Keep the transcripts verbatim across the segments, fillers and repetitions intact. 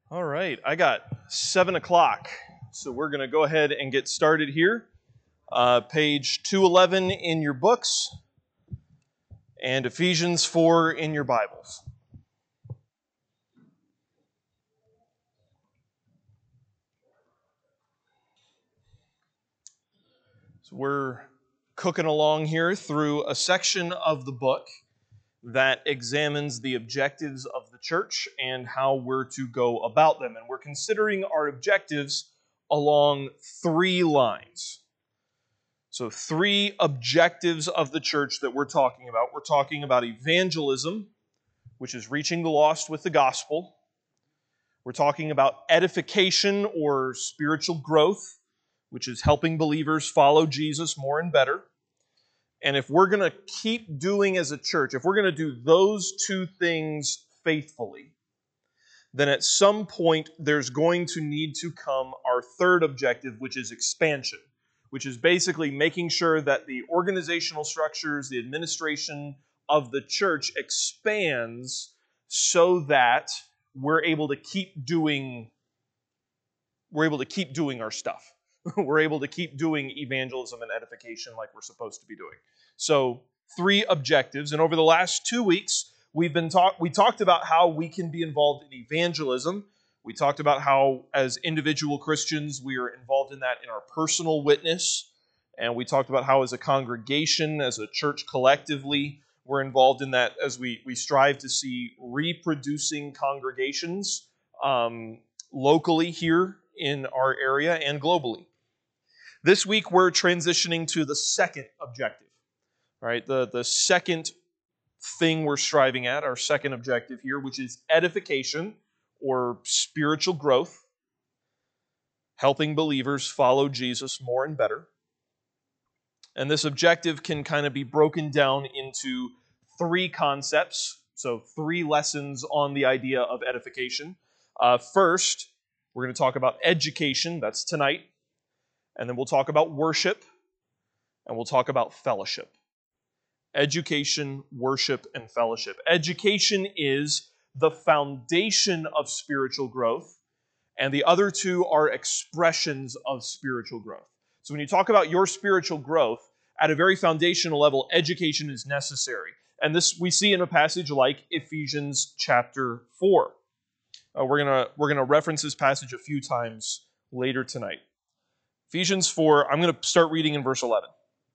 All right, I got seven o'clock, so we're going to go ahead and get started here. Uh, page two eleven in your books and Ephesians four in your Bibles. So we're cooking along here through a section of the book that examines the objectives of the church and how we're to go about them. And we're considering our objectives along three lines. So three objectives of the church that we're talking about. We're talking about evangelism, which is reaching the lost with the gospel. We're talking about edification or spiritual growth, which is helping believers follow Jesus more and better. And if we're going to keep doing as a church, if we're going to do those two things faithfully, then at some point there's going to need to come our third objective, which is expansion, which is basically making sure that the organizational structures, the administration of the church expands so that we're able to keep doing, we're able to keep doing our stuff. We're able to keep doing evangelism and edification like we're supposed to be doing. So, three objectives. And over the last two weeks, we've been talk we talked about how we can be involved in evangelism. We talked about how, as individual Christians, we are involved in that in our personal witness. And we talked about how, as a congregation, as a church collectively, we're involved in that as we, we strive to see reproducing congregations um, locally here in our area and globally. This week, we're transitioning to the second objective, right? The, the second thing we're striving at, our second objective here, which is edification or spiritual growth, helping believers follow Jesus more and better. And this objective can kind of be broken down into three concepts, so three lessons on the idea of edification. Uh, first, we're going to talk about education, that's tonight. And then we'll talk about worship, and we'll talk about fellowship. Education, worship, and fellowship. Education is the foundation of spiritual growth, and the other two are expressions of spiritual growth. So when you talk about your spiritual growth, at a very foundational level, education is necessary. And this we see in a passage like Ephesians chapter four. Uh, we're gonna we're gonna reference this passage a few times later tonight. Ephesians four, I'm going to start reading in verse eleven.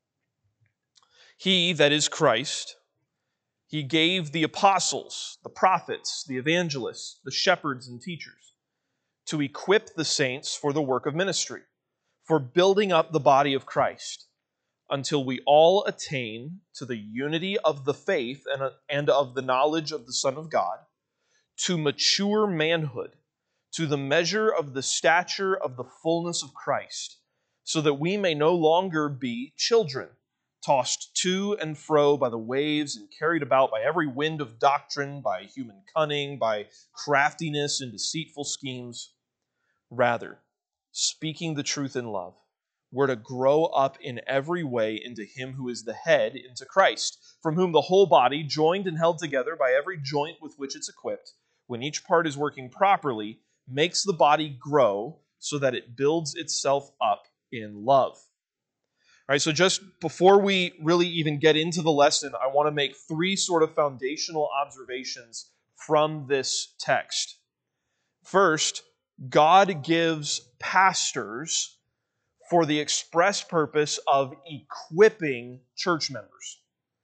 He, that is Christ, he gave the apostles, the prophets, the evangelists, the shepherds and teachers to equip the saints for the work of ministry, for building up the body of Christ, until we all attain to the unity of the faith and, and of the knowledge of the Son of God, to mature manhood, to the measure of the stature of the fullness of Christ, so that we may no longer be children, tossed to and fro by the waves and carried about by every wind of doctrine, by human cunning, by craftiness and deceitful schemes. Rather, speaking the truth in love, we're to grow up in every way into Him who is the head, into Christ, from whom the whole body, joined and held together by every joint with which it's equipped, when each part is working properly, makes the body grow so that it builds itself up in love. All right, so just before we really even get into the lesson, I want to make three sort of foundational observations from this text. First, God gives pastors for the express purpose of equipping church members.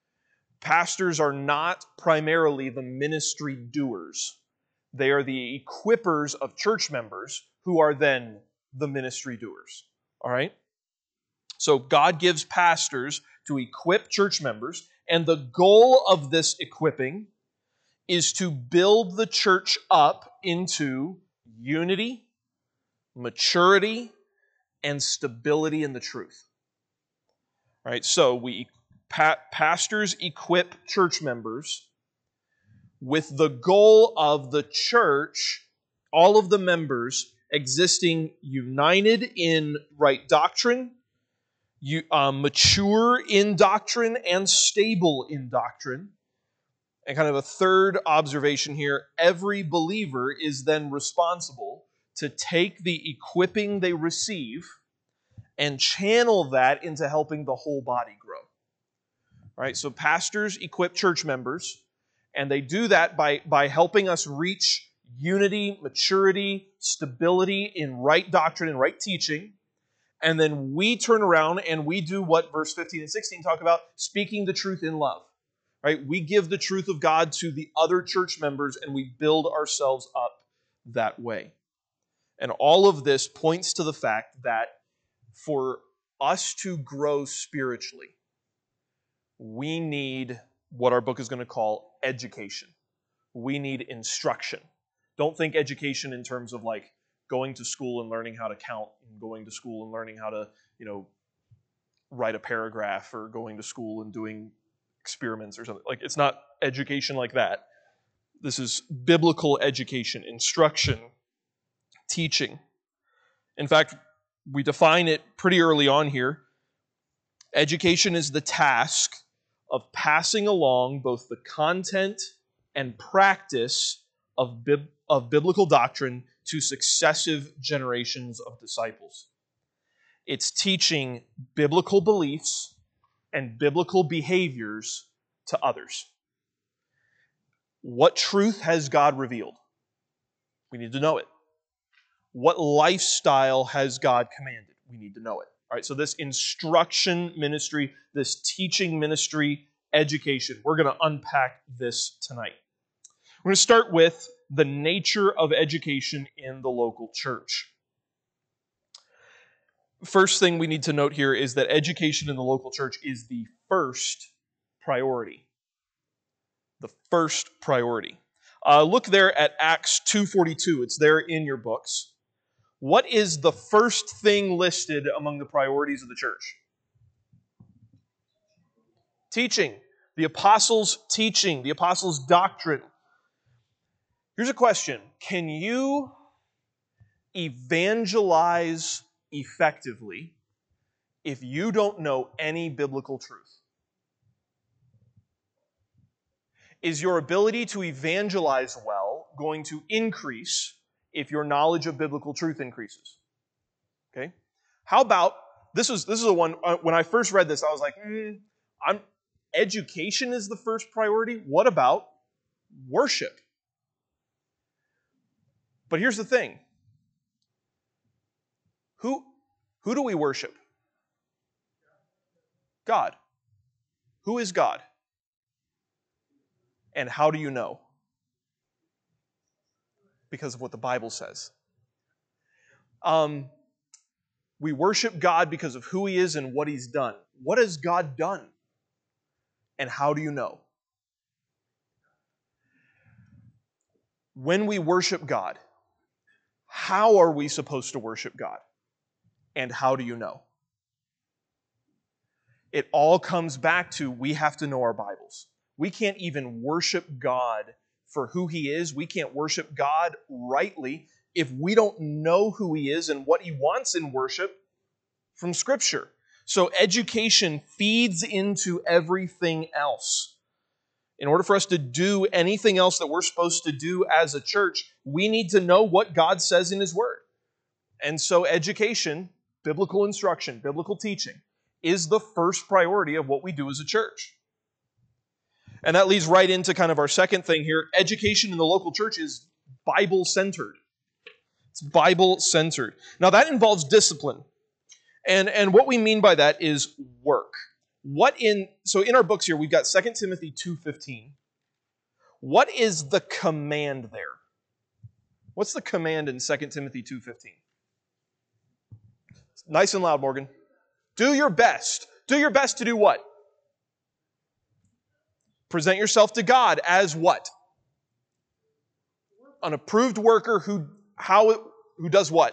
Pastors are not primarily the ministry doers. They are the equippers of church members who are then the ministry doers. All right? So God gives pastors to equip church members, and the goal of this equipping is to build the church up into unity, maturity, and stability in the truth. All right? So we pa- pastors equip church members with the goal of the church, all of the members existing united in right doctrine, you, uh, mature in doctrine, and stable in doctrine, And kind of a third observation here, every believer is then responsible to take the equipping they receive and channel that into helping the whole body grow. Right? So pastors equip church members, and they do that by, by helping us reach unity, maturity, stability in right doctrine and right teaching. And then we turn around and we do what verse fifteen and sixteen talk about, speaking the truth in love. Right? We give the truth of God to the other church members, and we build ourselves up that way. And all of this points to the fact that for us to grow spiritually, we need what our book is going to call education. We need instruction. Don't think education in terms of like going to school and learning how to count, and going to school and learning how to, you know, write a paragraph, or going to school and doing experiments or something. Like, it's not education like that. This is biblical education, instruction, teaching. In fact, we define it pretty early on here. Education is the task of passing along both the content and practice of, bib- of biblical doctrine to successive generations of disciples. It's teaching biblical beliefs and biblical behaviors to others. What truth has God revealed? We need to know it. What lifestyle has God commanded? We need to know it. All right, so this instruction ministry, this teaching ministry, education, we're going to unpack this tonight. We're going to start with the nature of education in the local church. First thing we need to note here is that education in the local church is the first priority. The first priority. Uh, look there at Acts two forty-two. It's there in your books. What is the first thing listed among the priorities of the church? Teaching. The apostles' teaching. The apostles' doctrine. Here's a question. Can you evangelize effectively if you don't know any biblical truth? Is your ability to evangelize well going to increase if your knowledge of biblical truth increases? Okay? How about, this is this is the one, uh, when I first read this, I was like, mm, I'm, education is the first priority. What about worship? But here's the thing. Who, who do we worship? God. Who is God? And how do you know? Because of what the Bible says. Um, we worship God because of who He is and what He's done. What has God done? And how do you know? When we worship God, how are we supposed to worship God? And how do you know? It all comes back to we have to know our Bibles. We can't even worship God for who He is. We can't worship God rightly if we don't know who He is and what He wants in worship from Scripture. So education feeds into everything else. In order for us to do anything else that we're supposed to do as a church, we need to know what God says in His Word. And so education, biblical instruction, biblical teaching, is the first priority of what we do as a church. And that leads right into kind of our second thing here. Education in the local church is Bible-centered. It's Bible-centered. Now that involves discipline. And, and what we mean by that is work. What in so in our books here, we've got Second Timothy two fifteen. What is the command there? What's the command in Second Timothy two fifteen? Nice and loud, Morgan. Do your best. Do your best to do what? Present yourself to God as what? An approved worker who how who does what?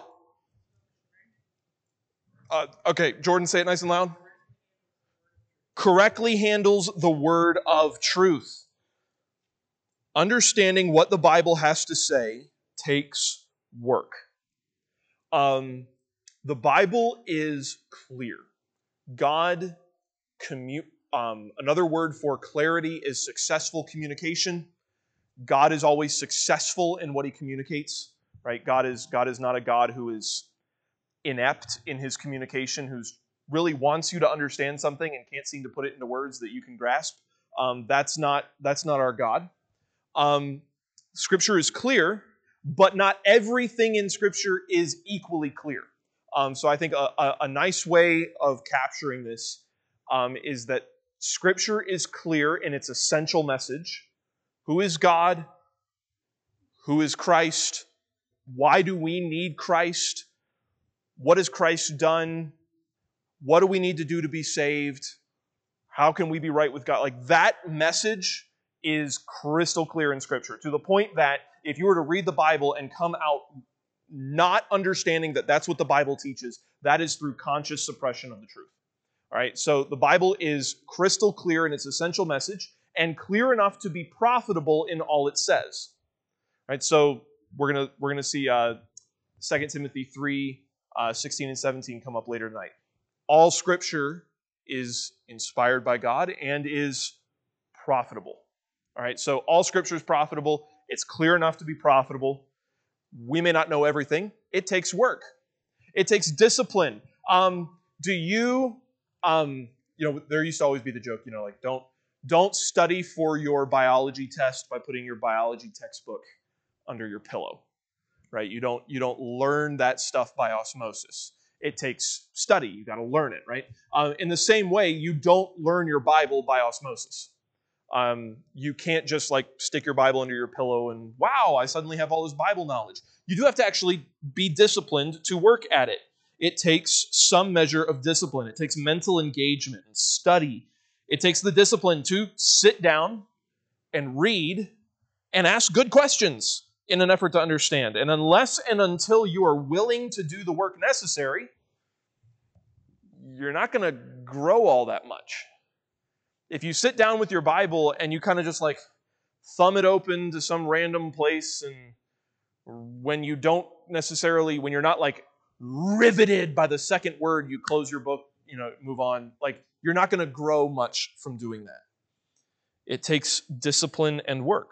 Uh, okay, Jordan, say it nice and loud. Correctly handles the word of truth. Understanding what the Bible has to say takes work. Um, the Bible is clear. God commu- Um, another word for clarity is successful communication. God is always successful in what he communicates, right? God is, God is not a God who is inept in his communication, who's really wants you to understand something and can't seem to put it into words that you can grasp. Um, that's not that's not our God. Um, Scripture is clear, but not everything in Scripture is equally clear. Um, so I think a, a, a nice way of capturing this um, is that Scripture is clear in its essential message. Who is God? Who is Christ? Why do we need Christ? What has Christ done? What do we need to do to be saved? How can we be right with God? Like, that message is crystal clear in Scripture, to the point that if you were to read the Bible and come out not understanding that that's what the Bible teaches, that is through conscious suppression of the truth. All right, so the Bible is crystal clear in its essential message and clear enough to be profitable in all it says. All right, so we're gonna we're gonna see uh, Second Timothy three, uh, sixteen and seventeen come up later tonight. All Scripture is inspired by God and is profitable. All right, so all Scripture is profitable. It's clear enough to be profitable. We may not know everything. It takes work. It takes discipline. Um, do you, um, you know, there used to always be the joke, you know, like don't don't study for your biology test by putting your biology textbook under your pillow, right? You don't you don't learn that stuff by osmosis. It takes study. You got to learn it, right? Uh, in the same way, you don't learn your Bible by osmosis. Um, you can't just like stick your Bible under your pillow and, wow, I suddenly have all this Bible knowledge. You do have to actually be disciplined to work at it. It takes some measure of discipline. It takes mental engagement and study. It takes the discipline to sit down and read and ask good questions in an effort to understand. And unless and until you are willing to do the work necessary, you're not going to grow all that much. If you sit down with your Bible and you kind of just like thumb it open to some random place, and when you don't necessarily, when you're not like riveted by the second word, you close your book, you know, move on, like you're not going to grow much from doing that. It takes discipline and work.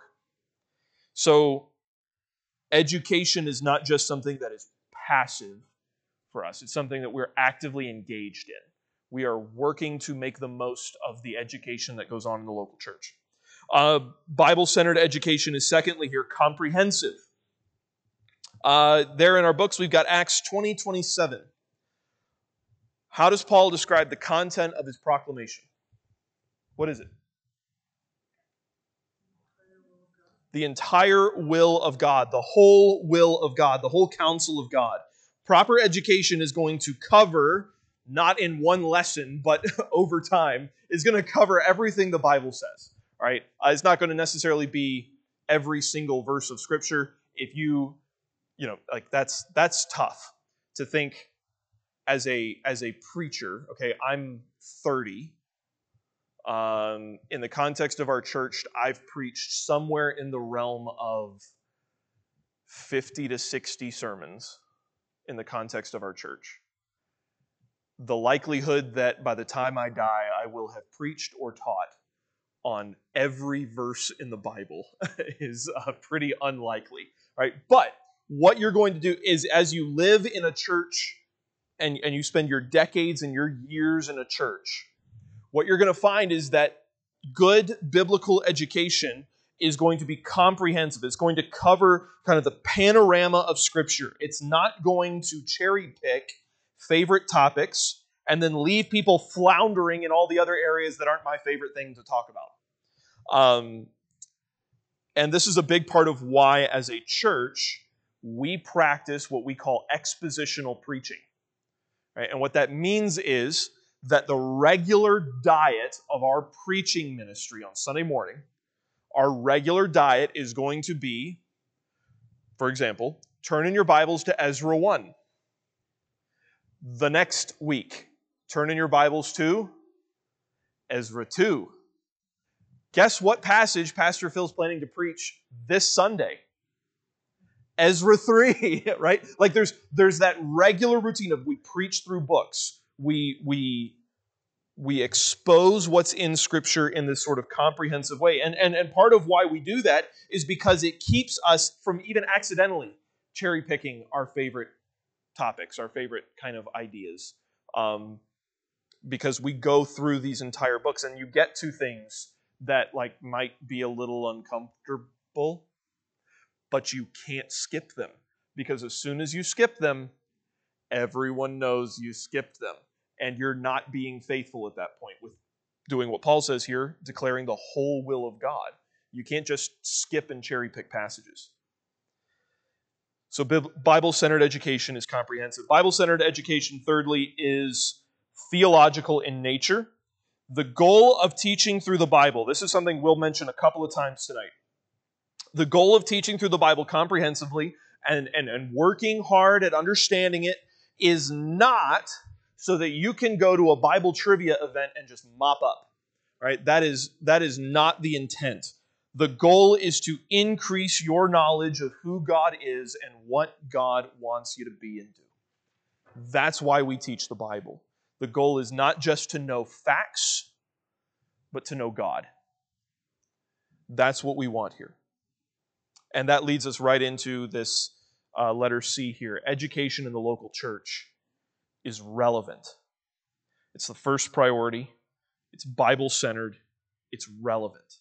So education is not just something that is passive for us. It's something that we're actively engaged in. We are working to make the most of the education that goes on in the local church. Uh, Bible-centered education is secondly here comprehensive. Uh, there in our books, we've got Acts twenty twenty-seven. How does Paul describe the content of his proclamation? What is it? The entire will of God, the whole will of God, the whole counsel of God. Proper education is going to cover, not in one lesson, but over time, is going to cover everything the Bible says. All right? Uh, it's not going to necessarily be every single verse of Scripture. If you, you know, like that's that's tough to think as a as a preacher. Okay, I'm thirty. Um, in the context of our church, I've preached somewhere in the realm of fifty to sixty sermons in the context of our church. The likelihood that by the time I die, I will have preached or taught on every verse in the Bible is uh, pretty unlikely, right? But what you're going to do is, as you live in a church and, and you spend your decades and your years in a church, what you're going to find is that good biblical education is going to be comprehensive. It's going to cover kind of the panorama of Scripture. It's not going to cherry pick favorite topics and then leave people floundering in all the other areas that aren't my favorite thing to talk about. Um, and this is a big part of why, as a church, we practice what we call expositional preaching. Right? And what that means is that the regular diet of our preaching ministry on Sunday morning, our regular diet is going to be, for example, turn in your Bibles to Ezra one. The next week, turn in your Bibles to Ezra two. Guess what passage Pastor Phil's planning to preach this Sunday? Ezra three, right? Like there's there's that regular routine of we preach through books. We we we expose what's in Scripture in this sort of comprehensive way. And, and, and part of why we do that is because it keeps us from even accidentally cherry picking our favorite topics, our favorite kind of ideas. Um, because we go through these entire books and you get to things that like might be a little uncomfortable, but you can't skip them. Because as soon as you skip them, everyone knows you skipped them. And you're not being faithful at that point with doing what Paul says here, declaring the whole will of God. You can't just skip and cherry pick passages. So Bible-centered education is comprehensive. Bible-centered education, thirdly, is theological in nature. The goal of teaching through the Bible, this is something we'll mention a couple of times tonight. The goal of teaching through the Bible comprehensively and, and, and working hard at understanding it is not so that you can go to a Bible trivia event and just mop up. Right? That is, that is not the intent. The goal is to increase your knowledge of who God is and what God wants you to be and do. That's why we teach the Bible. The goal is not just to know facts, but to know God. That's what we want here. And that leads us right into this uh, letter C here. Education in the local church is relevant. It's the first priority. It's Bible-centered. It's relevant.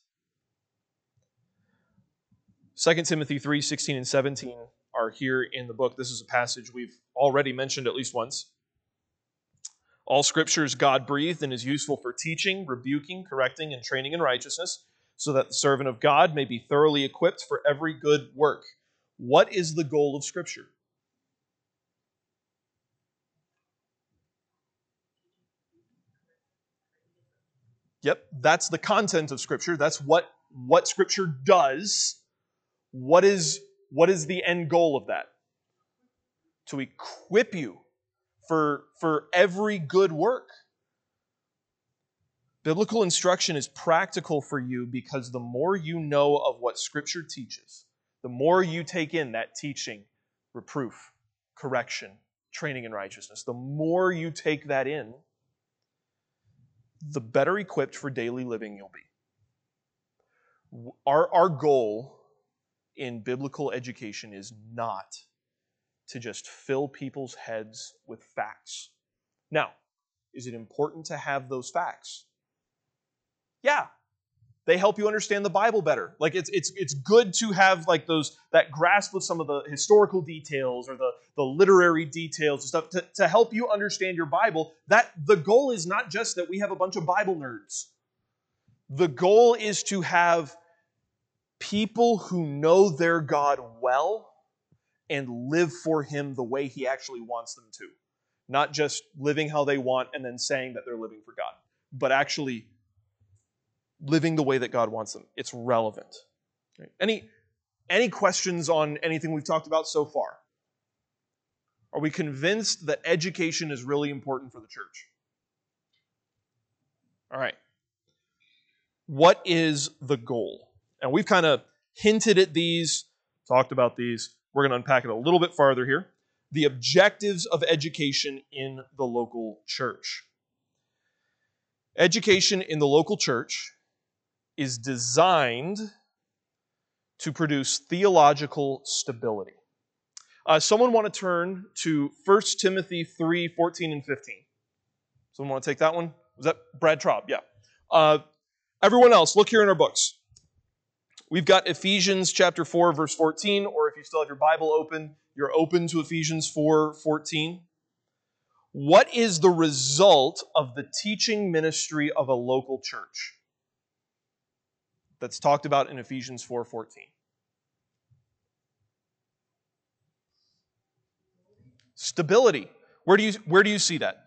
Second Timothy three, sixteen and seventeen are here in the book. This is a passage we've already mentioned at least once. All Scripture is God-breathed and is useful for teaching, rebuking, correcting, and training in righteousness, so that the servant of God may be thoroughly equipped for every good work. What is the goal of Scripture? Yep, that's the content of Scripture. That's what, what Scripture does. What is, what is the end goal of that? To equip you for, for every good work. Biblical instruction is practical for you because the more you know of what Scripture teaches, the more you take in that teaching, reproof, correction, training in righteousness, the more you take that in, the better equipped for daily living you'll be. Our, our goal in biblical education is not to just fill people's heads with facts. Now, is it important to have those facts? Yeah. They help you understand the Bible better. Like it's it's it's good to have like those that grasp of some of the historical details or the, the literary details and stuff to, to help you understand your Bible. That the goal is not just that we have a bunch of Bible nerds. The goal is to have people who know their God well and live for Him the way He actually wants them to. Not just living how they want and then saying that they're living for God, but actually living the way that God wants them. It's relevant. Okay. Any, any questions on anything we've talked about so far? Are we convinced that education is really important for the church? All right. What is the goal? And we've kind of hinted at these, talked about these. We're going to unpack it a little bit farther here. The objectives of education in the local church. Education in the local church is designed to produce theological stability. Uh, someone want to turn to First Timothy three, fourteen and fifteen. Someone want to take that one? Was that Brad Traub? Yeah. Uh, everyone else, look here in our books. We've got Ephesians chapter four, verse fourteen, or if you still have your Bible open, you're open to Ephesians four, fourteen. What is the result of the teaching ministry of a local church? That's talked about in Ephesians four fourteen. Stability. Where do you where do you see that?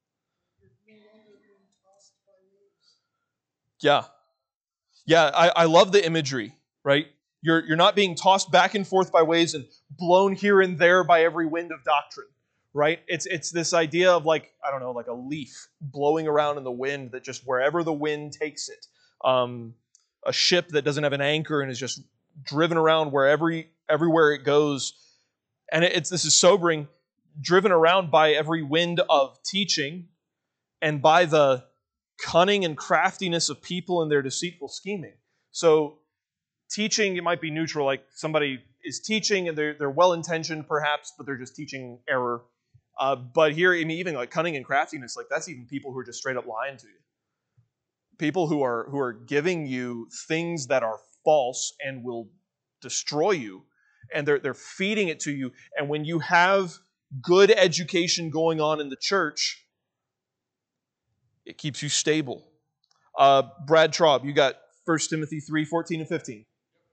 Yeah. Yeah, I, I love the imagery, right? You're you're not being tossed back and forth by waves and blown here and there by every wind of doctrine, right? It's it's this idea of like, I don't know, like a leaf blowing around in the wind that just wherever the wind takes it. Um, a ship that doesn't have an anchor and is just driven around wherever everywhere it goes. And it's this is sobering, driven around by every wind of teaching and by the cunning and craftiness of people and their deceitful scheming. So teaching, it might be neutral, like somebody is teaching and they're, they're well-intentioned perhaps, but they're just teaching error. Uh, but here, I mean, even like cunning and craftiness, like that's even people who are just straight up lying to you. People who are who are giving you things that are false and will destroy you, and they're they're feeding it to you. And when you have good education going on in the church, it keeps you stable. Uh, Brad Traub, you got First Timothy three, fourteen and fifteen.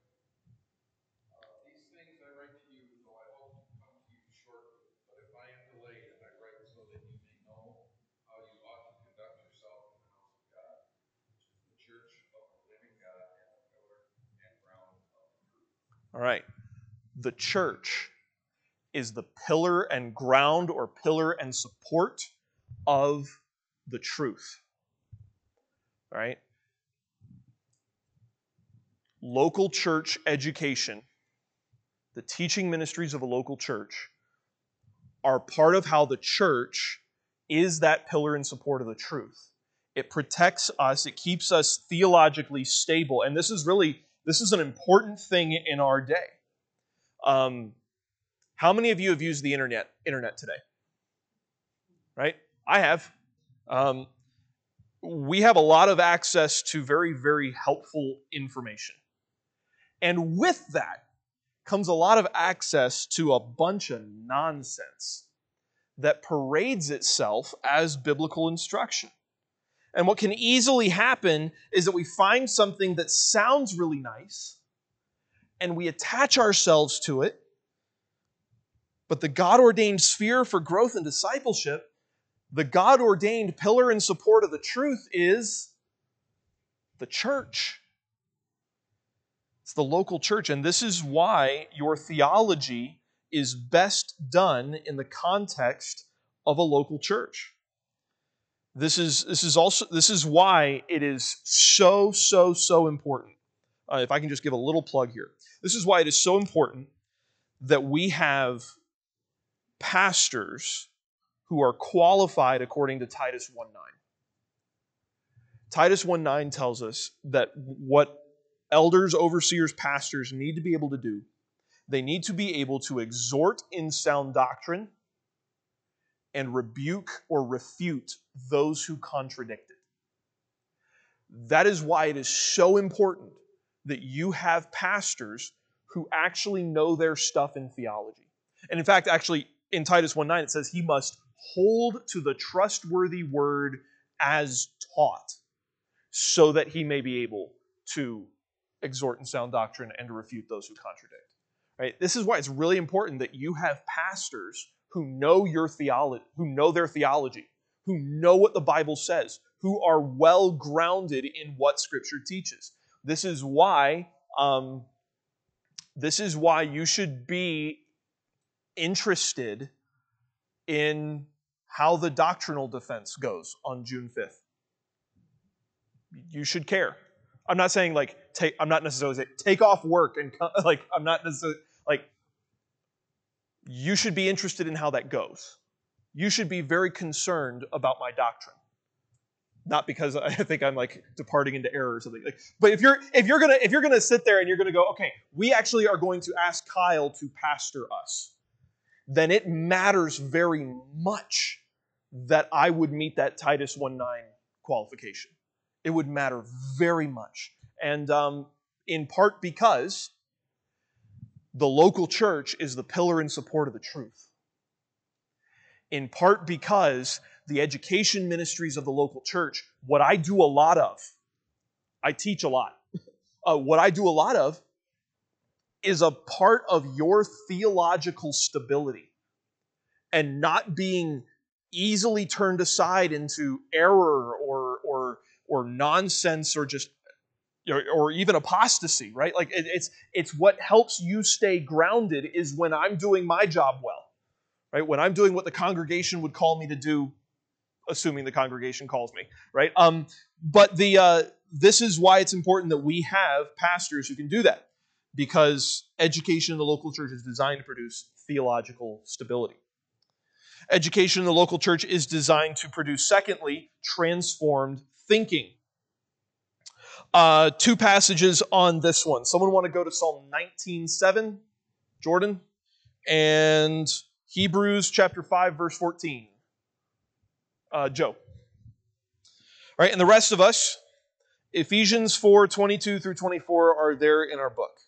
All right. The church is the pillar and ground or pillar and support of the truth. All right. Local church education, the teaching ministries of a local church, are part of how the church is that pillar and support of the truth. It protects us. It keeps us theologically stable. And this is really, this is an important thing in our day. Um, how many of you have used the internet internet today? Right? I have. Um, we have a lot of access to very, very helpful information. And with that comes a lot of access to a bunch of nonsense that parades itself as biblical instruction. And what can easily happen is that we find something that sounds really nice and we attach ourselves to it. But the God-ordained sphere for growth and discipleship, the God-ordained pillar and support of the truth is the church. It's the local church. And this is why your theology is best done in the context of a local church. This is, this is also this is why it is so, so, so important. Uh, if I can just give a little plug here. This is why it is so important that we have pastors who are qualified according to Titus one nine. Titus one nine tells us that what elders, overseers, pastors need to be able to do, they need to be able to exhort in sound doctrine and rebuke or refute those who contradict it. That is why it is so important that you have pastors who actually know their stuff in theology. And in fact, actually, in Titus one nine, it says he must hold to the trustworthy word as taught so that he may be able to exhort in sound doctrine and to refute those who contradict. Right? This is why it's really important that you have pastors who know your theology, who know their theology, who know what the Bible says, who are well grounded in what Scripture teaches. This is why, um, this is why you should be interested in how the doctrinal defense goes on June fifth. You should care. I'm not saying like take. I'm not necessarily saying take off work and like. I'm not necessarily like. You should be interested in how that goes. You should be very concerned about my doctrine. Not because I think I'm like departing into error or something. Like, but if you're if you're gonna if you're gonna sit there and you're gonna go, okay, we actually are going to ask Kyle to pastor us, then it matters very much that I would meet that Titus one nine qualification. It would matter very much. And um, in part because the local church is the pillar and support of the truth. In part because the education ministries of the local church, what I do a lot of, I teach a lot. Uh, what I do a lot of is a part of your theological stability and not being easily turned aside into error or or or nonsense or just or, or even apostasy, right? Like it, it's it's what helps you stay grounded is when I'm doing my job well, right? When I'm doing what the congregation would call me to do, assuming the congregation calls me, right? Um, but the uh, this is why it's important that we have pastors who can do that, because education in the local church is designed to produce theological stability. Education in the local church is designed to produce, secondly, transformed thinking. Uh, two passages on this one. Someone want to go to Psalm nineteen seven? Jordan? And Hebrews chapter five, verse fourteen. Uh, Joe. All right, and the rest of us, Ephesians four, twenty-two through twenty-four are there in our book.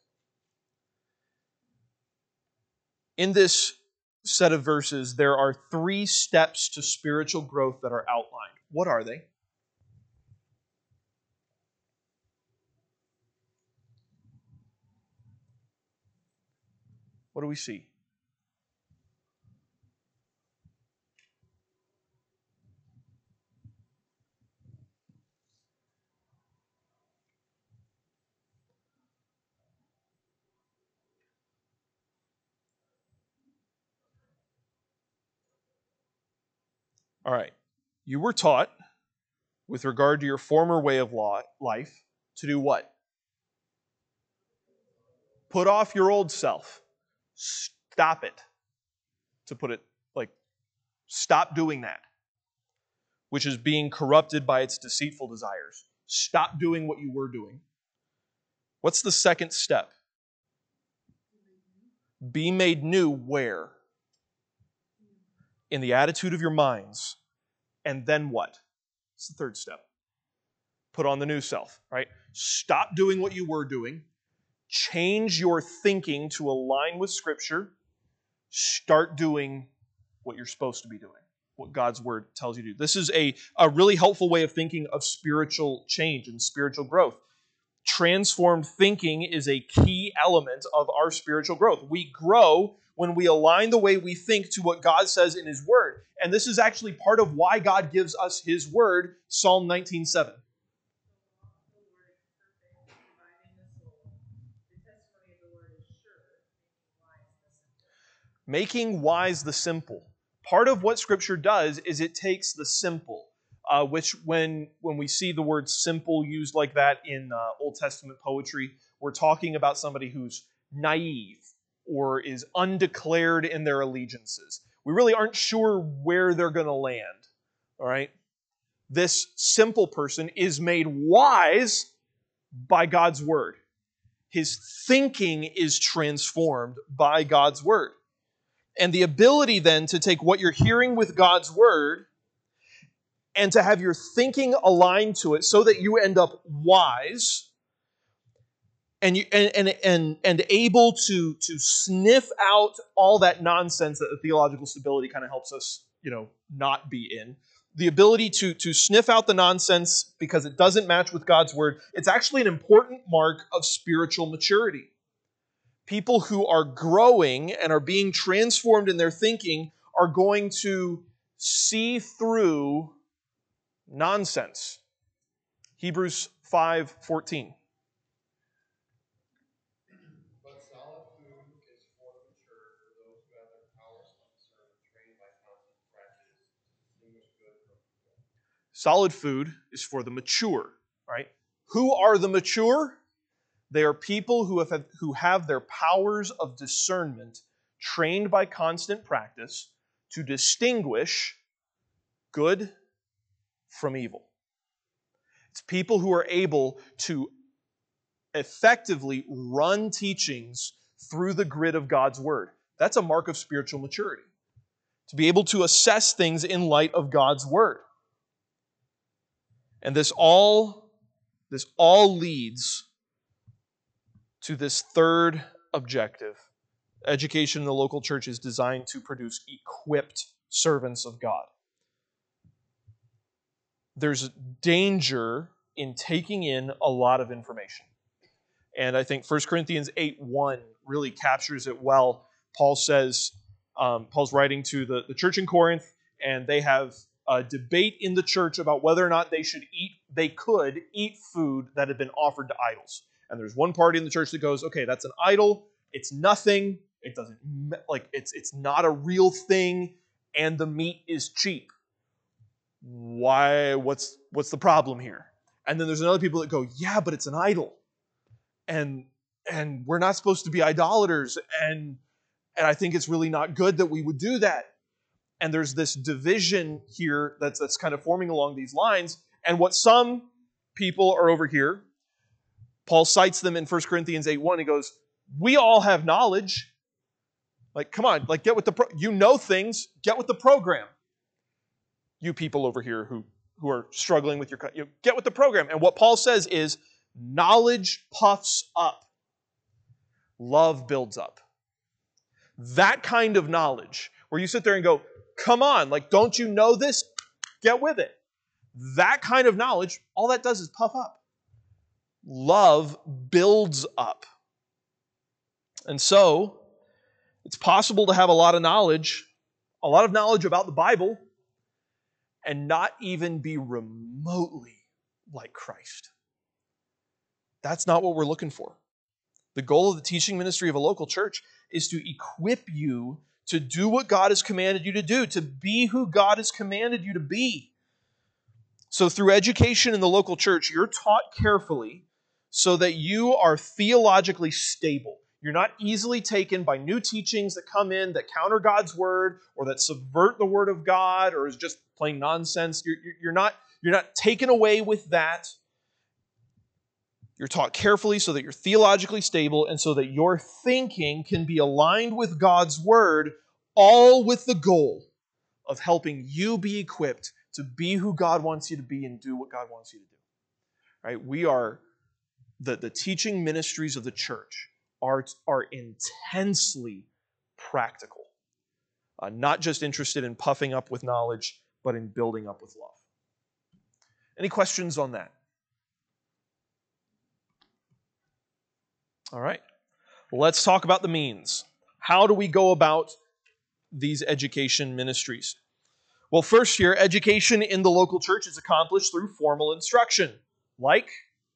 In this set of verses, there are three steps to spiritual growth that are outlined. What are they? What do we see? All right. You were taught, with regard to your former way of life, to do what? Put off your old self. Stop it. To put it like, stop doing that, which is being corrupted by its deceitful desires. Stop doing what you were doing. What's the second step? Be made new where? In the attitude of your minds. And then what? It's the third step. Put on the new self, right? Stop doing what you were doing. Change your thinking to align with Scripture. Start doing what you're supposed to be doing, what God's Word tells you to do. This is a, a really helpful way of thinking of spiritual change and spiritual growth. Transformed thinking is a key element of our spiritual growth. We grow when we align the way we think to what God says in His Word. And this is actually part of why God gives us His Word, Psalm nineteen seven. Making wise the simple. Part of what Scripture does is it takes the simple, uh, which when, when we see the word simple used like that in uh, Old Testament poetry, we're talking about somebody who's naive or is undeclared in their allegiances. We really aren't sure where they're going to land. All right? This simple person is made wise by God's Word. His thinking is transformed by God's Word. And the ability then to take what you're hearing with God's Word and to have your thinking aligned to it so that you end up wise and you, and, and, and, and able to, to sniff out all that nonsense that the theological stability kind of helps us, you know, not be in. The ability to, to sniff out the nonsense because it doesn't match with God's Word, it's actually an important mark of spiritual maturity. People who are growing and are being transformed in their thinking are going to see through nonsense. Hebrews five fourteen. But solid food is for the mature, for those who have their powers of discernment trained by constant practice to distinguish good from evil. Solid food is for the mature, right? Who are the mature? They are people who have, who have their powers of discernment trained by constant practice to distinguish good from evil. It's people who are able to effectively run teachings through the grid of God's Word. That's a mark of spiritual maturity. To be able to assess things in light of God's Word. And this all, this all leads to this third objective. Education in the local church is designed to produce equipped servants of God. There's danger in taking in a lot of information. And I think First Corinthians eight one really captures it well. Paul says, um, Paul's writing to the, the church in Corinth, and they have a debate in the church about whether or not they should eat, they could eat food that had been offered to idols. And there's one party in the church that goes, okay, that's an idol. It's nothing. It doesn't, like, it's it's not a real thing, and the meat is cheap. Why, what's what's the problem here? And then there's another people that go, yeah, but it's an idol. And and we're not supposed to be idolaters, and and I think it's really not good that we would do that. And there's this division here that's that's kind of forming along these lines, And what some people are over here, Paul cites them in First Corinthians eight one. He goes, we all have knowledge. Like, come on, like get with the pro- you know things, get with the program. You people over here who, who are struggling with your, you know, get with the program. And what Paul says is, knowledge puffs up, love builds up. That kind of knowledge, where you sit there and go, come on, like, don't you know this? Get with it. That kind of knowledge, all that does is puff up. Love builds up. And so, it's possible to have a lot of knowledge, a lot of knowledge about the Bible, and not even be remotely like Christ. That's not what we're looking for. The goal of the teaching ministry of a local church is to equip you to do what God has commanded you to do, to be who God has commanded you to be. So through education in the local church, you're taught carefully so that you are theologically stable. You're not easily taken by new teachings that come in that counter God's word or that subvert the word of God or is just plain nonsense. You're, you're, not, you're not taken away with that. You're taught carefully so that you're theologically stable and so that your thinking can be aligned with God's word, all with the goal of helping you be equipped to be who God wants you to be and do what God wants you to do. Right? We are, the, the teaching ministries of the church are, are intensely practical. Uh, not just interested in puffing up with knowledge, but in building up with love. Any questions on that? All right. Let's talk about the means. How do we go about these education ministries? Well, first here, education in the local church is accomplished through formal instruction, like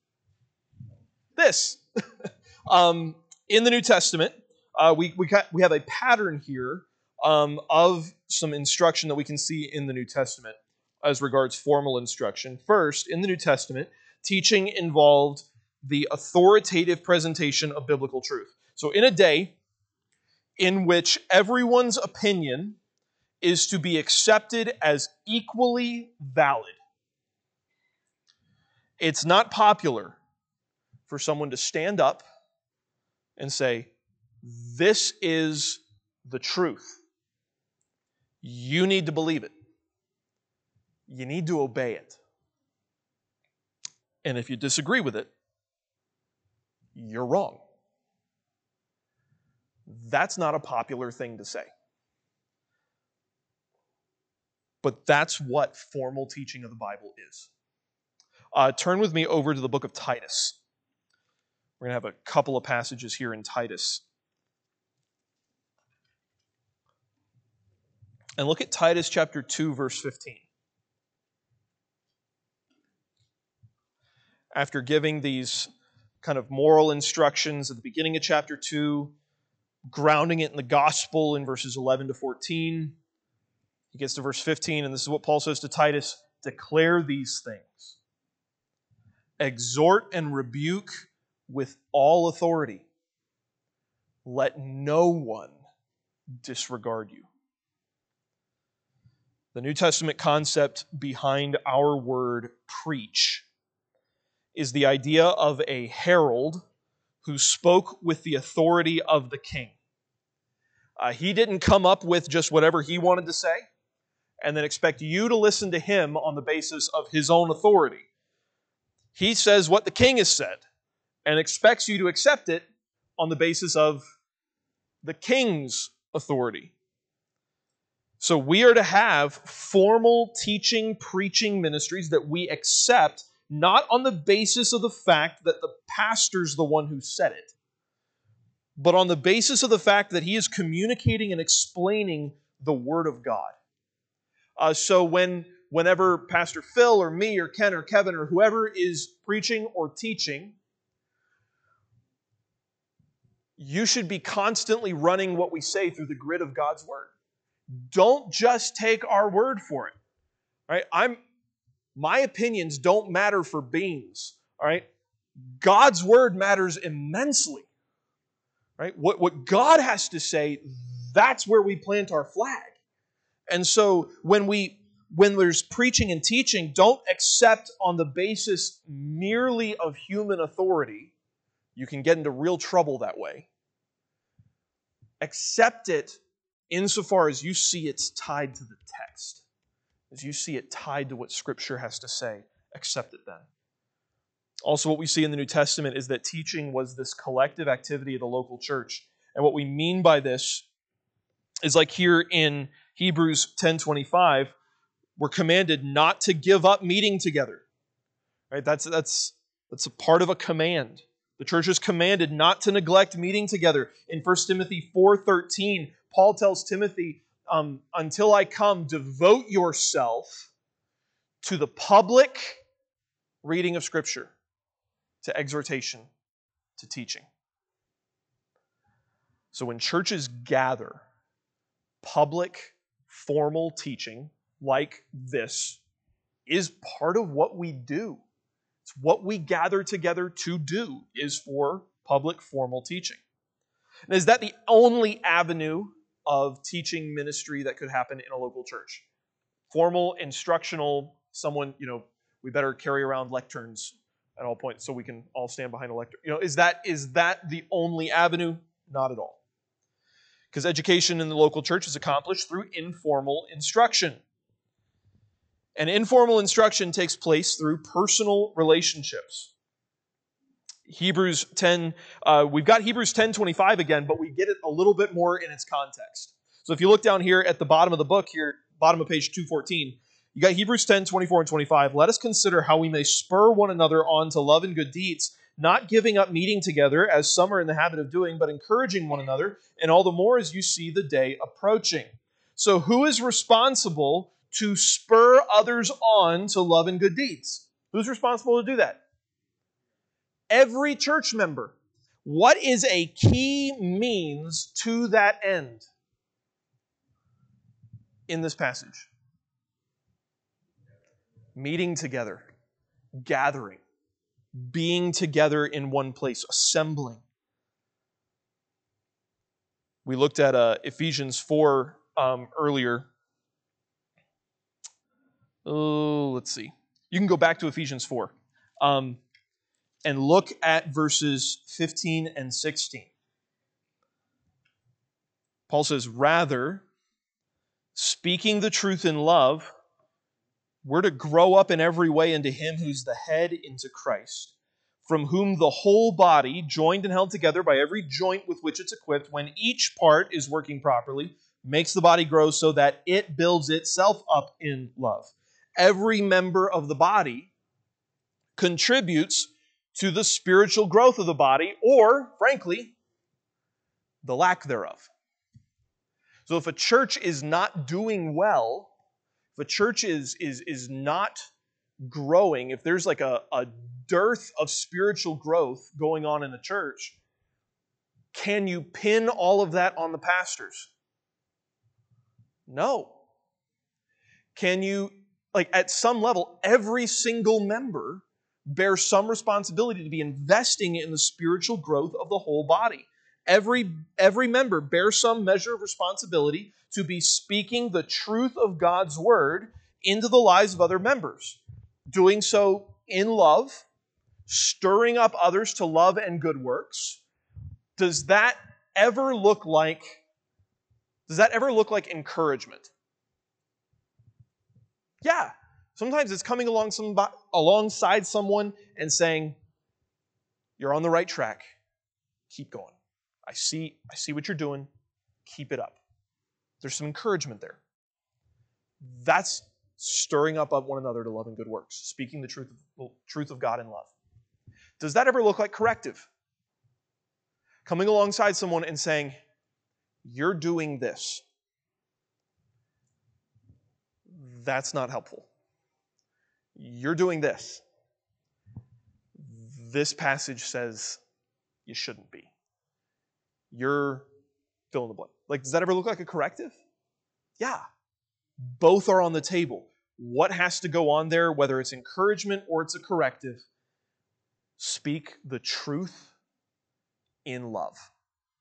this. um, in the New Testament, uh, we, we, got, we have a pattern here um, of some instruction that we can see in the New Testament as regards formal instruction. First, in the New Testament, teaching involved the authoritative presentation of biblical truth. So in a day in which everyone's opinion is to be accepted as equally valid, it's not popular for someone to stand up and say, this is the truth. You need to believe it. You need to obey it. And if you disagree with it, you're wrong. That's not a popular thing to say. But that's what formal teaching of the Bible is. Uh, turn with me over to the book of Titus. We're going to have a couple of passages here in Titus. And look at Titus chapter two, verse fifteen. After giving these kind of moral instructions at the beginning of chapter two, grounding it in the gospel in verses eleven to fourteen, he gets to verse fifteen, and this is what Paul says to Titus: declare these things. Exhort and rebuke with all authority. Let no one disregard you. The New Testament concept behind our word preach is the idea of a herald who spoke with the authority of the king. Uh, he didn't come up with just whatever he wanted to say and then expect you to listen to him on the basis of his own authority. He says what the king has said and expects you to accept it on the basis of the king's authority. So we are to have formal teaching, preaching ministries that we accept not on the basis of the fact that the pastor's the one who said it, but on the basis of the fact that he is communicating and explaining the Word of God. Uh, so when whenever Pastor Phil or me or Ken or Kevin or whoever is preaching or teaching, you should be constantly running what we say through the grid of God's Word. Don't just take our word for it. All right? I'm, my opinions don't matter for beans. All right? God's Word matters immensely. Right? What, what God has to say, that's where we plant our flag. And so when we when there's preaching and teaching, don't accept on the basis merely of human authority. You can get into real trouble that way. Accept it insofar as you see it's tied to the text. As you see it tied to what Scripture has to say, accept it then. Also, what we see in the New Testament is that teaching was this collective activity of the local church. And what we mean by this is like here in Hebrews ten twenty-five, we're commanded not to give up meeting together. Right? That's, that's, that's a part of a command. The church is commanded not to neglect meeting together. In First Timothy four thirteen, Paul tells Timothy, um, until I come, devote yourself to the public reading of Scripture, to exhortation, to teaching. So when churches gather, public, formal teaching like this is part of what we do. It's what we gather together to do, is for public, formal teaching. And is that the only avenue of teaching ministry that could happen in a local church? Formal, instructional, someone, you know, we better carry around lecterns at all points so we can all stand behind a lectern. You know, is that is that the only avenue? Not at all. Because education in the local church is accomplished through informal instruction. And informal instruction takes place through personal relationships. Hebrews ten, uh, we've got Hebrews ten twenty-five again, but we get it a little bit more in its context. So if you look down here at the bottom of the book here, bottom of page two fourteen, you got Hebrews ten twenty-four and twenty-five. Let us consider how we may spur one another on to love and good deeds, not giving up meeting together, as some are in the habit of doing, but encouraging one another, and all the more as you see the day approaching. So who is responsible to spur others on to love and good deeds? Who's responsible to do that? Every church member. What is a key means to that end in this passage? Meeting together, gathering, being together in one place, assembling. We looked at uh, Ephesians four um, earlier. Oh, let's see. You can go back to Ephesians four um, and look at verses fifteen and sixteen. Paul says, rather, speaking the truth in love, we're to grow up in every way into Him who's the head, into Christ, from whom the whole body, joined and held together by every joint with which it's equipped, when each part is working properly, makes the body grow so that it builds itself up in love. Every member of the body contributes to the spiritual growth of the body, or, frankly, the lack thereof. So if a church is not doing well, if a church is, is, is not growing, if there's like a, a dearth of spiritual growth going on in the church, can you pin all of that on the pastors? No. Can you, like at some level, every single member bears some responsibility to be investing in the spiritual growth of the whole body. Every, every member bears some measure of responsibility to be speaking the truth of God's word into the lives of other members. Doing so in love, stirring up others to love and good works. Does that ever look like, does that ever look like encouragement? Yeah. Sometimes it's coming along some, alongside someone and saying, you're on the right track. Keep going. I see, I see what you're doing. Keep it up. There's some encouragement there. That's stirring up one another to love and good works, speaking the truth of, truth of God in love. Does that ever look like corrective? Coming alongside someone and saying, you're doing this. That's not helpful. You're doing this. This passage says you shouldn't be. You're fill in the blank. Like, does that ever look like a corrective? Yeah. Both are on the table. What has to go on there, whether it's encouragement or it's a corrective? Speak the truth in love.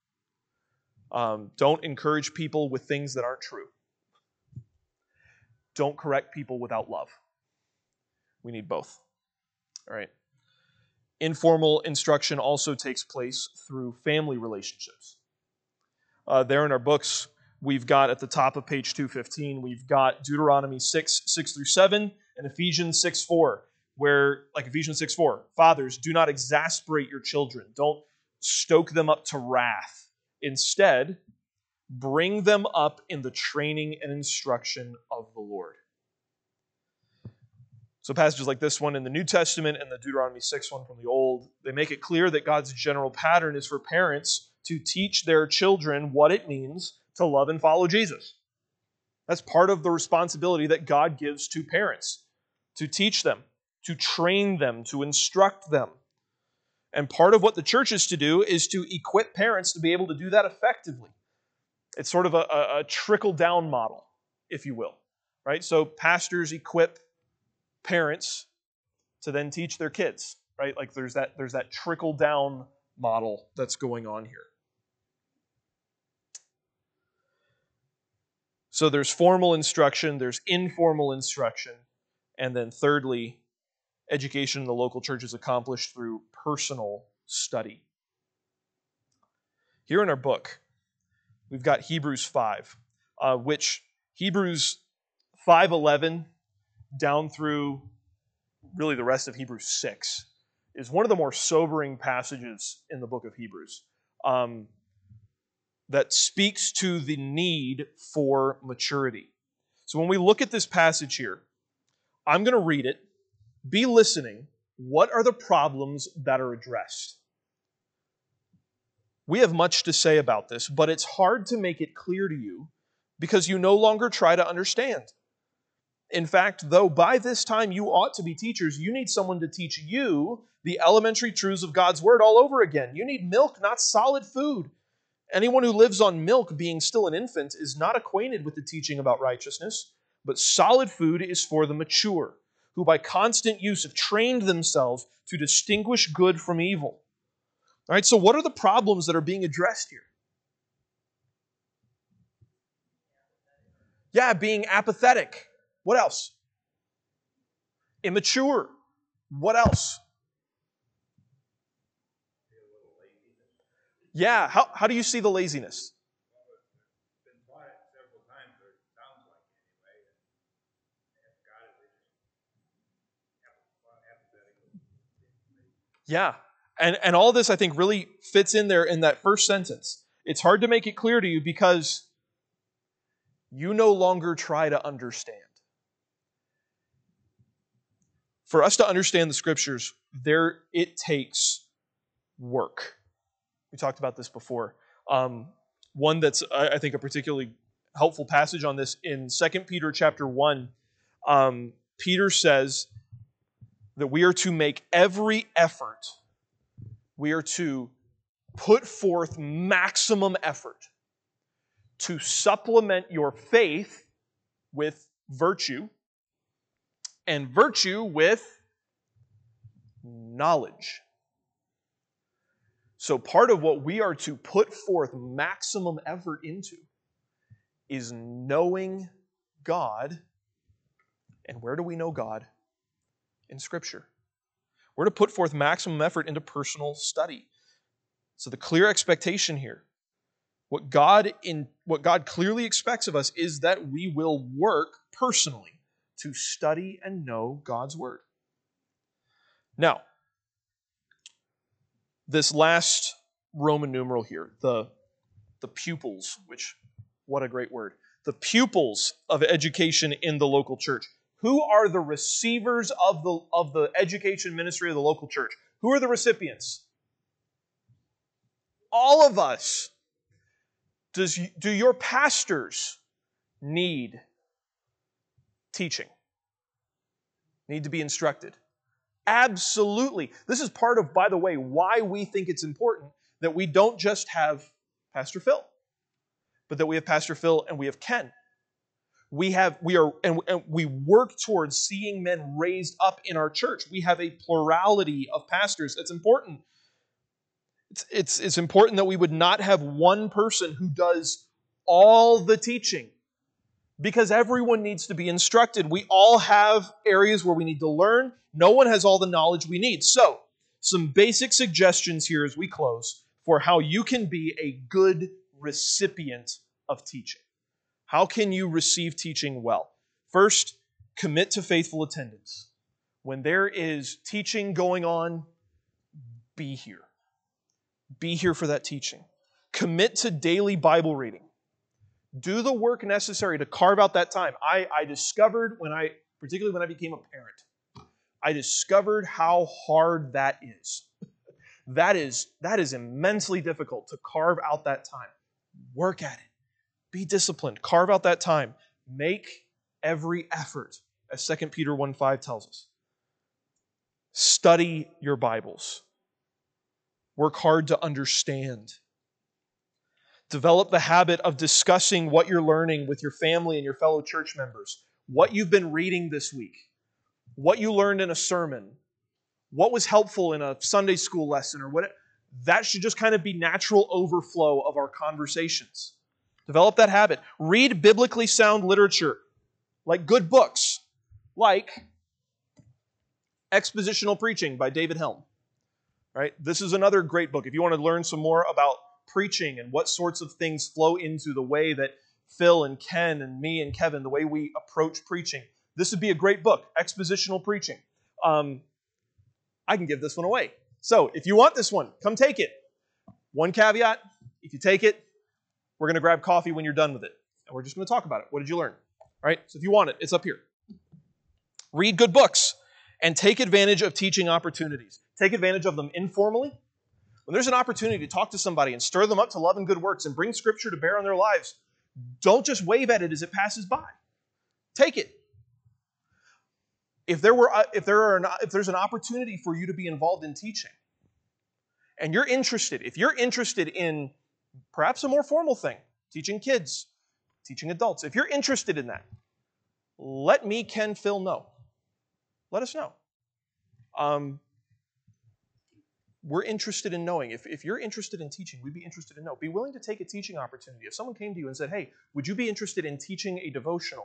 Um, don't encourage people with things that aren't true. don't correct people without love. We need both. All right. Informal instruction also takes place through family relationships. Uh, there in our books, we've got at the top of page two fifteen, we've got Deuteronomy six, six through seven, and Ephesians six, four, where, like Ephesians six, four, fathers, do not exasperate your children. Don't stoke them up to wrath. Instead, bring them up in the training and instruction of the Lord. So passages like this one in the New Testament and the Deuteronomy six one from the Old, they make it clear that God's general pattern is for parents to teach their children what it means to love and follow Jesus. That's part of the responsibility that God gives to parents, to teach them, to train them, to instruct them. And part of what the church is to do is to equip parents to be able to do that effectively. It's sort of a, a, a trickle-down model, if you will, right? So pastors equip parents to then teach their kids, right? Like there's that there's that trickle down model that's going on here. So there's formal instruction, there's informal instruction, and then thirdly, education in the local church is accomplished through personal study. Here in our book, we've got Hebrews five, uh, which Hebrews five eleven down through really the rest of Hebrews six is one of the more sobering passages in the book of Hebrews um, that speaks to the need for maturity. So when we look at this passage here, I'm going to read it. Be listening. What are the problems that are addressed? We have much to say about this, but it's hard to make it clear to you because you no longer try to understand. In fact, though by this time you ought to be teachers, you need someone to teach you the elementary truths of God's Word all over again. You need milk, not solid food. Anyone who lives on milk, being still an infant, is not acquainted with the teaching about righteousness, but solid food is for the mature, who by constant use have trained themselves to distinguish good from evil. All right, so what are the problems that are being addressed here? Yeah, being apathetic. What else? Immature. What else? Yeah, how, how do you see the laziness? Yeah, and, and all this I think really fits in there in that first sentence. It's hard to make it clear to you because you no longer try to understand. For us to understand the Scriptures, there it takes work. We talked about this before. Um, one that's, I think, a particularly helpful passage on this in Second Peter chapter one. Um, Peter says that we are to make every effort. We are to put forth maximum effort to supplement your faith with virtue, and virtue with knowledge. So part of what we are to put forth maximum effort into is knowing God. And where do we know God? In Scripture. We're to put forth maximum effort into personal study. So the clear expectation here, what God in what God clearly expects of us is that we will work personally to study and know God's Word. Now, this last Roman numeral here, the, the pupils, which, what a great word. The pupils of education in the local church. Who are the receivers of the, of the education ministry of the local church? Who are the recipients? All of us. Does, do your pastors need teaching? Need to be instructed? Absolutely. This is part of, by the way, why we think it's important that we don't just have Pastor Phil, but that we have Pastor Phil and we have Ken. We have, we are, and, and we work towards seeing men raised up in our church. We have a plurality of pastors. It's important. It's, it's, it's important that we would not have one person who does all the teaching, Because everyone needs to be instructed. We all have areas where we need to learn. No one has all the knowledge we need. So, some basic suggestions here as we close for how you can be a good recipient of teaching. How can you receive teaching well? First, commit to faithful attendance. When there is teaching going on, be here. Be here for that teaching. Commit to daily Bible reading. Do the work necessary to carve out that time. I, I discovered when I, particularly when I became a parent, I discovered how hard that is. That is, that is immensely difficult to carve out that time. Work at it. Be disciplined. Carve out that time. Make every effort, as Second Peter one five tells us. Study your Bibles. Work hard to understand. Develop the habit of discussing what you're learning with your family and your fellow church members. What you've been reading this week. What you learned in a sermon. What was helpful in a Sunday school lesson or what. That should just kind of be natural overflow of our conversations. Develop that habit. Read biblically sound literature, like good books, like Expositional Preaching by David Helm. Right? This is another great book. If you want to learn some more about preaching and what sorts of things flow into the way that Phil and Ken and me and Kevin, the way we approach preaching, this would be a great book, Expositional Preaching. Um, I can give this one away. So if you want this one, come take it. One caveat, if you take it, we're going to grab coffee when you're done with it. And we're just going to talk about it. What did you learn? All right? So if you want it, it's up here. Read good books and take advantage of teaching opportunities. Take advantage of them informally. When there's an opportunity to talk to somebody and stir them up to love and good works and bring Scripture to bear on their lives, don't just wave at it as it passes by. Take it. If there were, if there are, an, if there's an opportunity for you to be involved in teaching, and you're interested, if you're interested in perhaps a more formal thing, teaching kids, teaching adults, if you're interested in that, let me, Ken, Phil know. Let us know. Um, we're interested in knowing. If, if you're interested in teaching, we'd be interested in know. Be willing to take a teaching opportunity. If someone came to you and said, hey, would you be interested in teaching a devotional?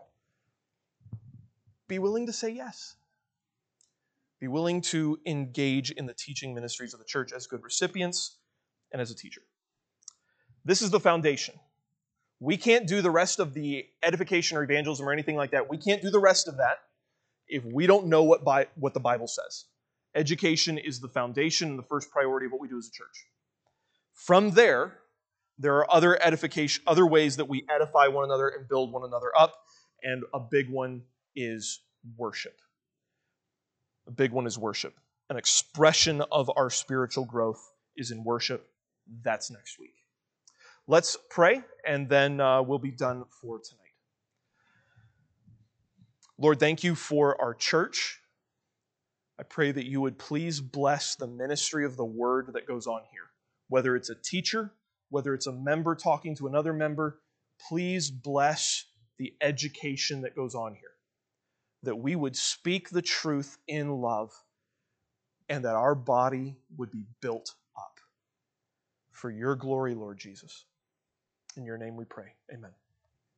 Be willing to say yes. Be willing to engage in the teaching ministries of the church as good recipients and as a teacher. This is the foundation. We can't do the rest of the edification or evangelism or anything like that. We can't do the rest of that if we don't know what, Bi- what the Bible says. Education is the foundation and the first priority of what we do as a church. From there, there are other edification, other ways that we edify one another and build one another up, and a big one is worship. A big one is worship. An expression of our spiritual growth is in worship. That's next week. Let's pray, and then uh, we'll be done for tonight. Lord, thank you for our church. I pray that you would please bless the ministry of the word that goes on here. Whether it's a teacher, whether it's a member talking to another member, please bless the education that goes on here. That we would speak the truth in love, and that our body would be built up. For your glory, Lord Jesus. In your name we pray. Amen.